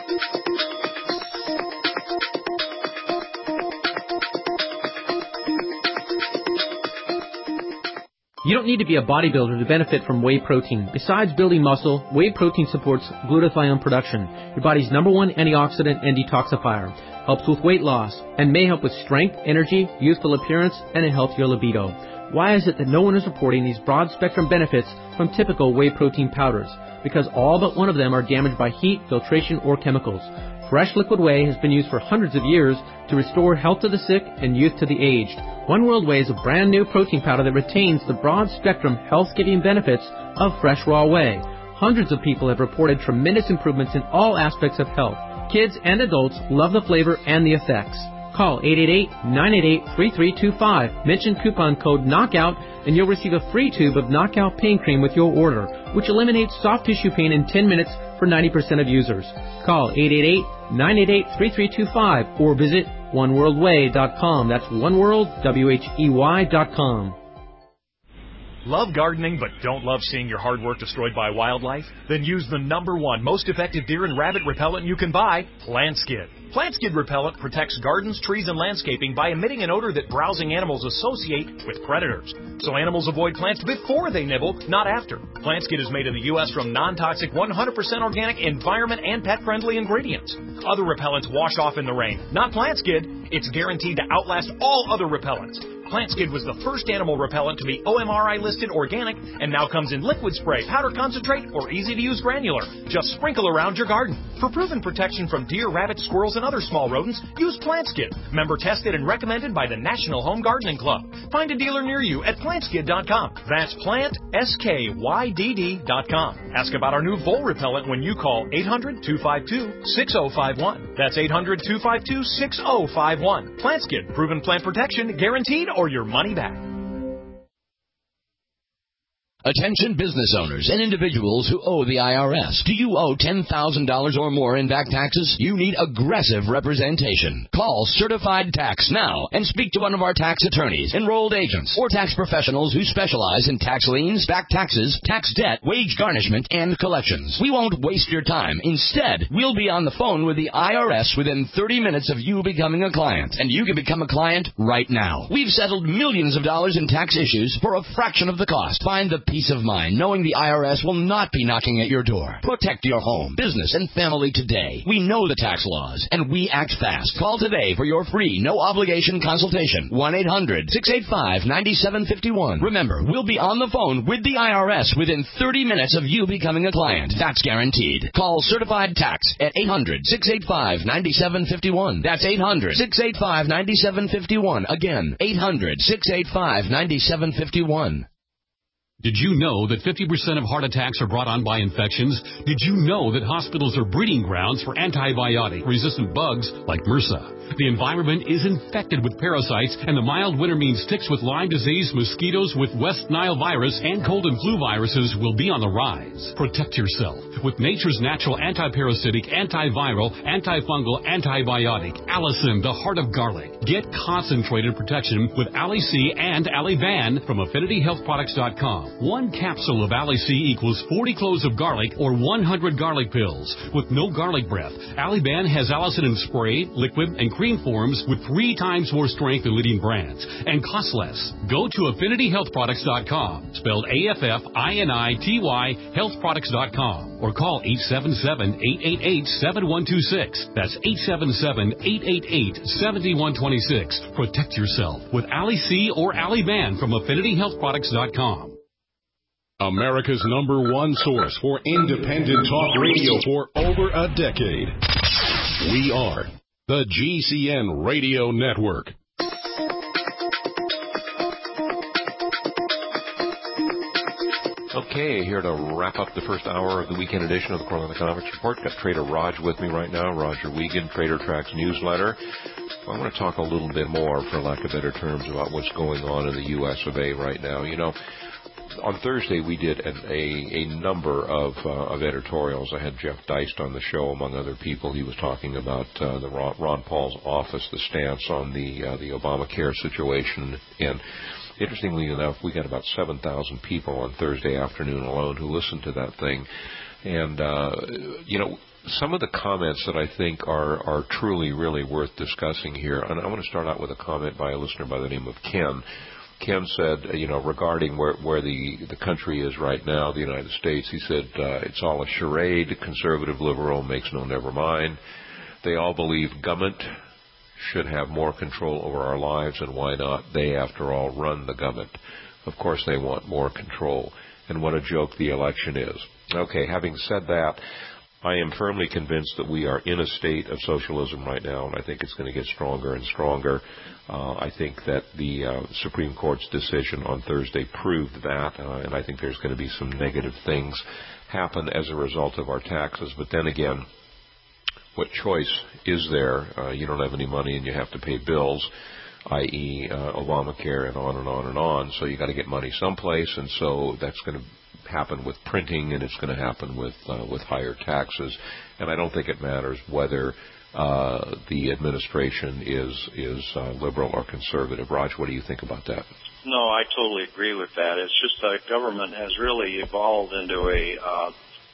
You don't need to be a bodybuilder to benefit from whey protein. Besides building muscle, whey protein supports glutathione production, your body's number one antioxidant and detoxifier, helps with weight loss, and may help with strength, energy, youthful appearance, and a healthier libido. Why is it that no one is reporting these broad-spectrum benefits from typical whey protein powders? Because all but one of them are damaged by heat, filtration, or chemicals. Fresh liquid whey has been used for hundreds of years to restore health to the sick and youth to the aged. One World Whey is a brand new protein powder that retains the broad-spectrum health-giving benefits of fresh raw whey. Hundreds of people have reported tremendous improvements in all aspects of health. Kids and adults love the flavor and the effects. Call eight eight eight, nine eight eight, three three two five. Mention coupon code KNOCKOUT and you'll receive a free tube of Knockout Pain Cream with your order, which eliminates soft tissue pain in ten minutes for ninety percent of users. Call eight eight eight, nine eight eight, three three two five or visit one world way dot com. That's oneworld, W H E Y dot com. Love gardening but don't love seeing your hard work destroyed by wildlife? Then use the number one most effective deer and rabbit repellent you can buy, PlantSkid. PlantSkid repellent protects gardens, trees, and landscaping by emitting an odor that browsing animals associate with predators. So animals avoid plants before they nibble, not after. PlantSkid is made in the U S from non-toxic, one hundred percent organic, environment, and pet-friendly ingredients. Other repellents wash off in the rain. Not PlantSkid. It's guaranteed to outlast all other repellents. PlantSkid was the first animal repellent to be O M R I listed organic and now comes in liquid spray, powder concentrate, or easy-to-use granular. Just sprinkle around your garden. For proven protection from deer, rabbits, squirrels, and other small rodents, use PlantSkid. Member tested and recommended by the National Home Gardening Club. Find a dealer near you at plant skid dot com. That's plant, S K Y D D dot com. Ask about our new vole repellent when you call eight hundred, two five two, six oh five one. That's eight hundred, two five two, six oh five one. PlantSkid, proven plant protection, guaranteed or your money back. Attention business owners and individuals who owe the I R S. Do you owe ten thousand dollars or more in back taxes? You need aggressive representation. Call Certified Tax now and speak to one of our tax attorneys, enrolled agents, or tax professionals who specialize in tax liens, back taxes, tax debt, wage garnishment, and collections. We won't waste your time. Instead, we'll be on the phone with the I R S within thirty minutes of you becoming a client. And you can become a client right now. We've settled millions of dollars in tax issues for a fraction of the cost. Find the peace of mind knowing the I R S will not be knocking at your door. Protect your home, business, and family today. We know the tax laws, and we act fast. Call today for your free, no-obligation consultation. one eight hundred six eight five nine seven five one. Remember, we'll be on the phone with the I R S within thirty minutes of you becoming a client. That's guaranteed. Call Certified Tax at eight hundred six eight five nine seven five one. That's eight hundred six eight five nine seven five one. Again, eight hundred six eight five nine seven five one. Did you know that fifty percent of heart attacks are brought on by infections? Did you know that hospitals are breeding grounds for antibiotic-resistant bugs like MRSA? The environment is infected with parasites, and the mild winter means ticks with Lyme disease, mosquitoes with West Nile virus, and cold and flu viruses will be on the rise. Protect yourself with nature's natural antiparasitic, antiviral, antifungal, antibiotic, Allison, the heart of garlic. Get concentrated protection with Ali-C and Ali-Ban from Affinity Health Products dot com. One capsule of Ali-C equals forty cloves of garlic or one hundred garlic pills. With no garlic breath, Ali-Ban has Allison in spray, liquid, and cream forms with three times more strength than leading brands and costs less. Go to Affinity Health Products dot com, spelled A F F I N I T Y, Health Products dot com, or call eight seven seven, eight eight eight, seven one two six. That's eight seven seven, eight eight eight, seven one two six. Protect yourself with Ali-C or Ali-Ban from Affinity Health Products dot com. America's number one source for independent talk radio for over a decade. We are the G C N Radio Network. Okay, here to wrap up the first hour of the weekend edition of the Cortland Economics Report. Got Trader Raj with me right now, Roger Wiegand, Trader Tracks newsletter. I want to talk a little bit more, for lack of better terms, about what's going on in the U S of A right now. You know, on Thursday, we did a, a, a number of, uh, of editorials. I had Jeff Deist on the show, among other people. He was talking about uh, the Ron, Ron Paul's office, the stance on the uh, the Obamacare situation. And interestingly enough, we got about seven thousand people on Thursday afternoon alone who listened to that thing. And, uh, you know, some of the comments that I think are, are truly, really worth discussing here, and I want to start out with a comment by a listener by the name of Ken. Ken said, you know, regarding where, where the, the country is right now, the United States, he said, uh, it's all a charade. Conservative, liberal, makes no never mind. They all believe government should have more control over our lives, and why not? They, after all, run the government. Of course they want more control. And what a joke the election is. Okay, having said that, I am firmly convinced that we are in a state of socialism right now, and I think it's going to get stronger and stronger. Uh, I think that the uh, Supreme Court's decision on Thursday proved that, uh, and I think there's going to be some negative things happen as a result of our taxes. But then again, what choice is there? Uh, you don't have any money and you have to pay bills, that is, uh, Obamacare, and on and on and on. So you got to get money someplace, and so that's going to happen with printing, and it's going to happen with uh, with higher taxes. And I don't think it matters whether uh, the administration is is uh, liberal or conservative. Raj, what do you think about that? No, I totally agree with that. It's just that government has really evolved into a, uh,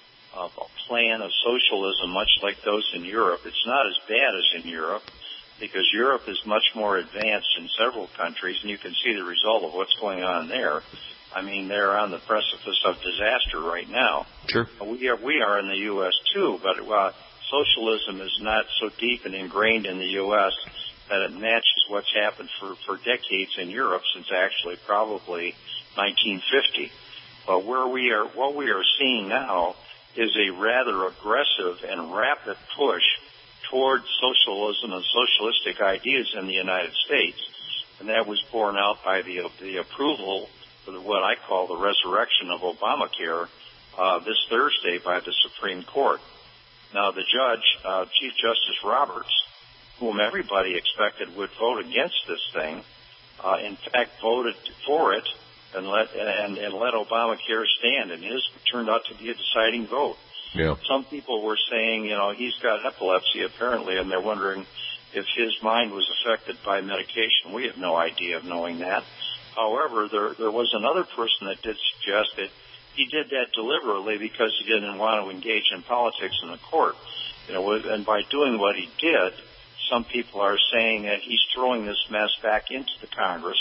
a plan of socialism, much like those in Europe. It's not as bad as in Europe, because Europe is much more advanced in several countries, and you can see the result of what's going on there. I mean, they're on the precipice of disaster right now. Sure. We are, we are in the U S too, but uh, socialism is not so deep and ingrained in the U S that it matches what's happened for, for decades in Europe, since actually probably nineteen fifty. But where we are, what we are seeing now is a rather aggressive and rapid push toward socialism and socialistic ideas in the United States. And that was borne out by the, the approval for the, what I call the resurrection of Obamacare uh, this Thursday by the Supreme Court. Now, the judge, uh, Chief Justice Roberts, whom everybody expected would vote against this thing, uh, in fact voted for it and let and, and let Obamacare stand, and his turned out to be a deciding vote. Yeah. Some people were saying, you know, he's got epilepsy apparently, and they're wondering if his mind was affected by medication. We have no idea of knowing that. However, there there was another person that did suggest that he did that deliberately because he didn't want to engage in politics in the court. You know, and by doing what he did, some people are saying that he's throwing this mess back into the Congress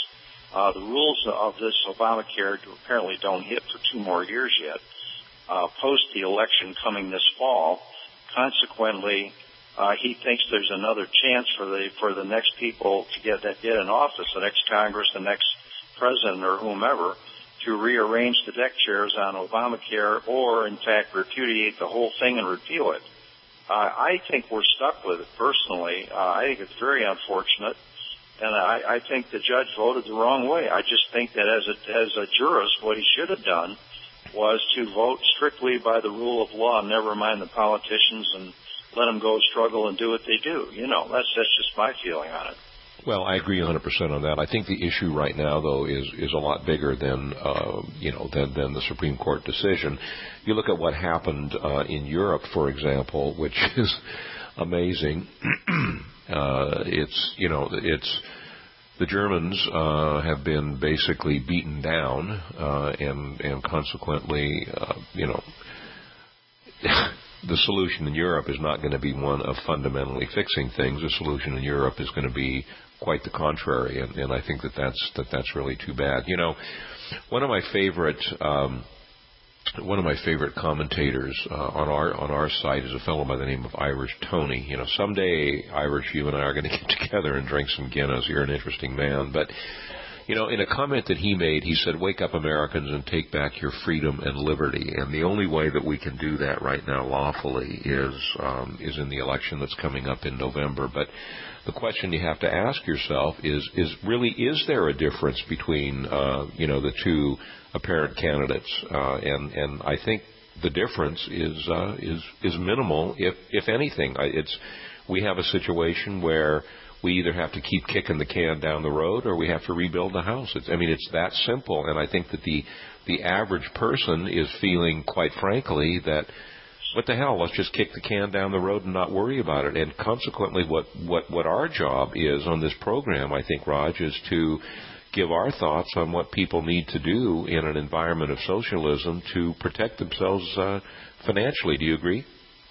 Uh, the rules of this Obamacare apparently don't hit for two more years yet, uh, post the election coming this fall. Consequently, uh, he thinks there's another chance for the for the next people to get that get in office, the next Congress, the next president, or whomever, to rearrange the deck chairs on Obamacare, or in fact repudiate the whole thing and repeal it. Uh, I think we're stuck with it personally. Uh, I think it's very unfortunate, and I, I think the judge voted the wrong way. I just think that as a as a jurist, what he should have done was to vote strictly by the rule of law, never mind the politicians, and let them go struggle and do what they do. You know, that's that's just my feeling on it. Well, I agree one hundred percent on that. I think the issue right now, though, is is a lot bigger than uh, you know than than the Supreme Court decision. You look at what happened uh, in Europe, for example, which is amazing. uh, it's you know it's the Germans uh, have been basically beaten down, uh, and and consequently, uh, you know. The solution in Europe is not going to be one of fundamentally fixing things. The solution in Europe is going to be quite the contrary, and, and I think that that's that that's really too bad. You know, one of my favorite um, one of my favorite commentators uh, on our on our site is a fellow by the name of Irish Tony. You know, someday, Irish, you and I are going to get together and drink some Guinness. You're an interesting man, but. You know, in a comment that he made, he said, wake up, Americans, and take back your freedom and liberty. And the only way that we can do that right now lawfully is um, is in the election that's coming up in November. But the question you have to ask yourself is, is really, is there a difference between, uh, you know, the two apparent candidates? Uh, and, and I think the difference is uh, is is minimal, if if anything. It's we have a situation where we either have to keep kicking the can down the road or we have to rebuild the house. It's, I mean, it's that simple. And I think that the the average person is feeling, quite frankly, that what the hell, let's just kick the can down the road and not worry about it. And consequently, what, what, what our job is on this program, I think, Raj, is to give our thoughts on what people need to do in an environment of socialism to protect themselves uh, financially. Do you agree?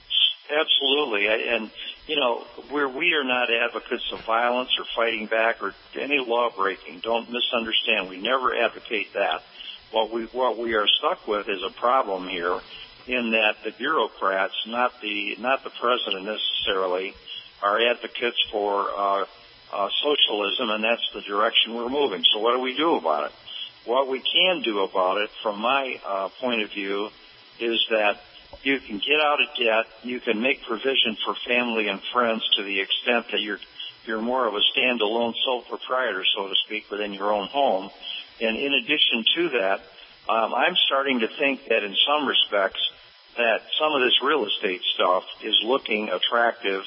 Absolutely. And, you know, we're, we are not advocates of violence or fighting back or any law breaking. Don't misunderstand. We never advocate that. What we, what we are stuck with is a problem here in that the bureaucrats, not the, not the president necessarily, are advocates for, uh, uh, socialism, and that's the direction we're moving. So what do we do about it? What we can do about it, from my, uh, point of view, is that you can get out of debt. You can make provision for family and friends to the extent that you're you're more of a standalone sole proprietor, so to speak, within your own home. And in addition to that, um, I'm starting to think that in some respects that some of this real estate stuff is looking attractive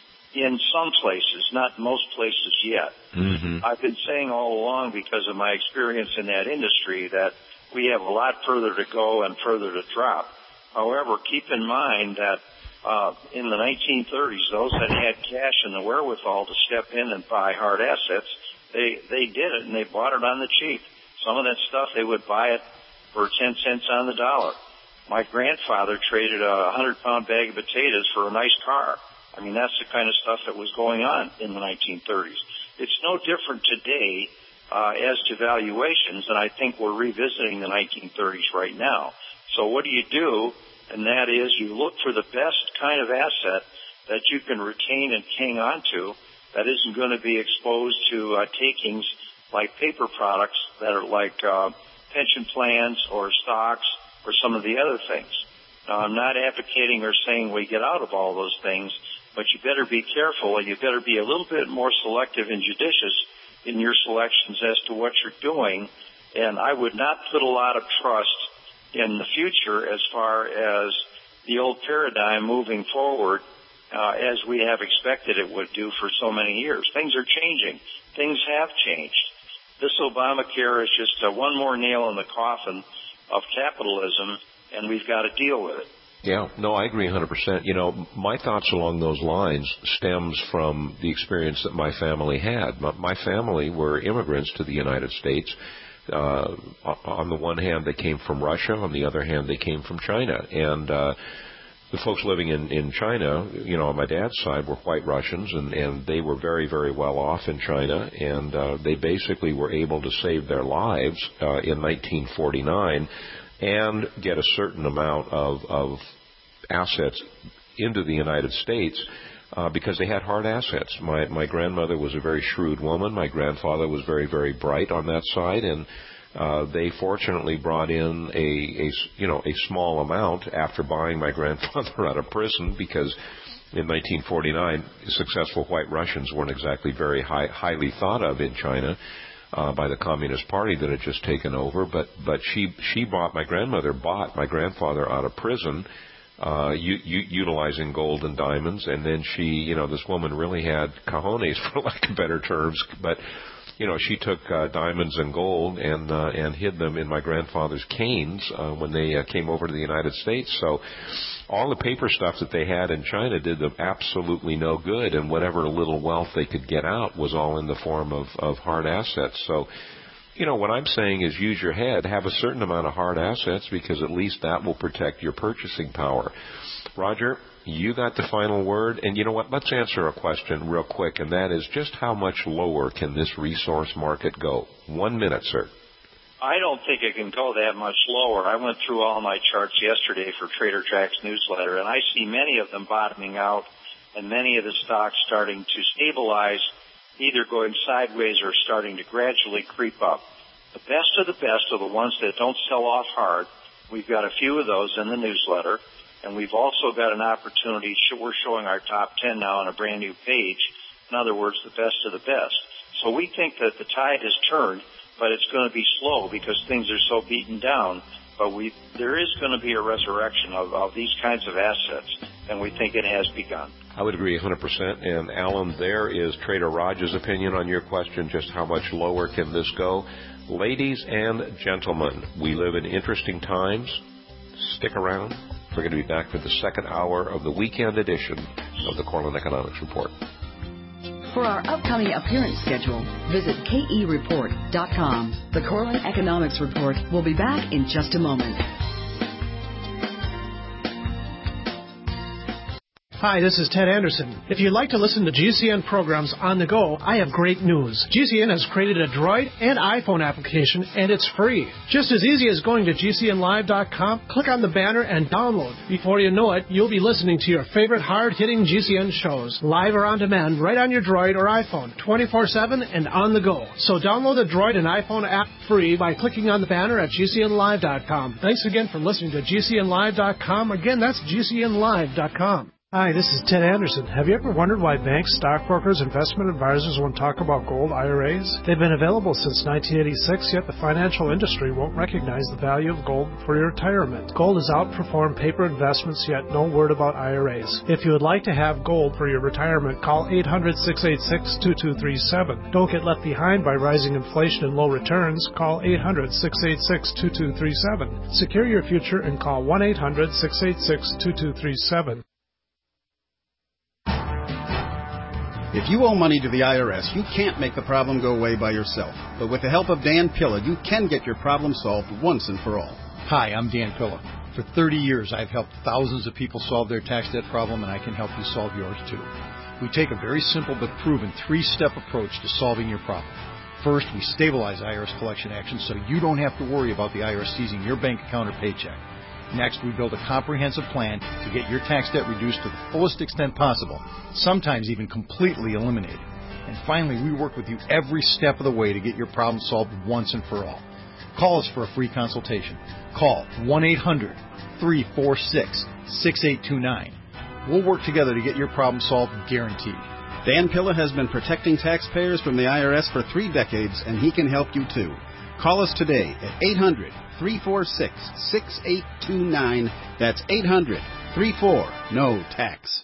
in some places, not most places yet. Mm-hmm. I've been saying all along, because of my experience in that industry, that we have a lot further to go and further to drop. However, keep in mind that uh, in the nineteen thirties, those that had cash and the wherewithal to step in and buy hard assets, they they did it, and they bought it on the cheap. Some of that stuff, they would buy it for ten cents on the dollar. My grandfather traded a hundred-pound bag of potatoes for a nice car. I mean, that's the kind of stuff that was going on in the nineteen thirties. It's no different today uh, as to valuations, and I think we're revisiting the nineteen thirties right now. So what do you do? And that is, you look for the best kind of asset that you can retain and hang on to that isn't going to be exposed to uh, takings like paper products that are like uh, pension plans or stocks or some of the other things. Now, I'm not advocating or saying we get out of all those things, but you better be careful, and you better be a little bit more selective and judicious in your selections as to what you're doing. And I would not put a lot of trust in the future as far as the old paradigm moving forward uh, as we have expected it would do for so many years. Things are changing. Things have changed. This Obamacare is just uh, one more nail in the coffin of capitalism, and we've got to deal with it. Yeah, no, I agree one hundred percent. You know, my thoughts along those lines stems from the experience that my family had. My, my family were immigrants to the United States. Uh, on the one hand, they came from Russia. On the other hand, they came from China. And uh, the folks living in, in China, you know, on my dad's side were white Russians, and, and they were very, very well off in China, and uh, they basically were able to save their lives uh, in nineteen forty-nine and get a certain amount of, of assets into the United States uh, because they had hard assets. My, my grandmother was a very shrewd woman. My grandfather was very, very bright on that side, and Uh, they fortunately brought in a, a, you know, a small amount after buying my grandfather out of prison, because in nineteen forty-nine, successful white Russians weren't exactly very high, highly thought of in China uh, by the Communist Party that had just taken over. But but she she bought my grandmother bought my grandfather out of prison, uh, u- u- utilizing gold and diamonds, and then she, you know, this woman really had cojones, for lack of better terms, but. You know, she took uh, diamonds and gold and uh, and hid them in my grandfather's canes uh, when they uh, came over to the United States. So all the paper stuff that they had in China did them absolutely no good, and whatever little wealth they could get out was all in the form of, of hard assets. So, you know, what I'm saying is use your head, have a certain amount of hard assets, because at least that will protect your purchasing power. Roger, you got the final word. And you know what? Let's answer a question real quick, and that is just how much lower can this resource market go? One minute, sir. I don't think it can go that much lower. I went through all my charts yesterday for Trader Tracks newsletter, and I see many of them bottoming out and many of the stocks starting to stabilize, either going sideways or starting to gradually creep up. The best of the best are the ones that don't sell off hard. We've got a few of those in the newsletter. And we've also got an opportunity. We're showing our top ten now on a brand new page. In other words, the best of the best. So we think that the tide has turned, but it's going to be slow because things are so beaten down. But we, there is going to be a resurrection of, of these kinds of assets, and we think it has begun. I would agree one hundred percent. And, Alan, there is Trader Rogers' opinion on your question, just how much lower can this go. Ladies and gentlemen, we live in interesting times. Stick around. We're going to be back for the second hour of the weekend edition of the Corlin Economics Report. For our upcoming appearance schedule, visit K E report dot com. The Corlin Economics Report will be back in just a moment. Hi, this is Ted Anderson. If you'd like to listen to G C N programs on the go, I have great news. G C N has created a Droid and iPhone application, and it's free. Just as easy as going to G C N live dot com, click on the banner, and download. Before you know it, you'll be listening to your favorite hard-hitting G C N shows, live or on demand, right on your Droid or iPhone, twenty-four seven and on the go. So download the Droid and iPhone app free by clicking on the banner at G C N live dot com. Thanks again for listening to G C N live dot com. Again, that's G C N live dot com. Hi, this is Ted Anderson. Have you ever wondered why banks, stockbrokers, investment advisors won't talk about gold I R As? They've been available since nineteen eighty-six, yet the financial industry won't recognize the value of gold for your retirement. Gold has outperformed paper investments, yet no word about I R As. If you would like to have gold for your retirement, call eight hundred, six eight six, two two three seven. Don't get left behind by rising inflation and low returns. Call eight hundred, six eight six, two two three seven. Secure your future and call one eight hundred, six eight six, two two three seven. If you owe money to the I R S, you can't make the problem go away by yourself. But with the help of Dan Pilla, you can get your problem solved once and for all. Hi, I'm Dan Pilla. For thirty years, I've helped thousands of people solve their tax debt problem, and I can help you solve yours too. We take a very simple but proven three-step approach to solving your problem. First, we stabilize I R S collection actions so you don't have to worry about the I R S seizing your bank account or paycheck. Next, we build a comprehensive plan to get your tax debt reduced to the fullest extent possible, sometimes even completely eliminated. And finally, we work with you every step of the way to get your problem solved once and for all. Call us for a free consultation. Call one eight hundred, three four six, six eight two nine. We'll work together to get your problem solved, guaranteed. Dan Pilla has been protecting taxpayers from the I R S for three decades, and he can help you too. Call us today at eight hundred, three four six, six eight two nine. That's eight hundred, three four, N O tax.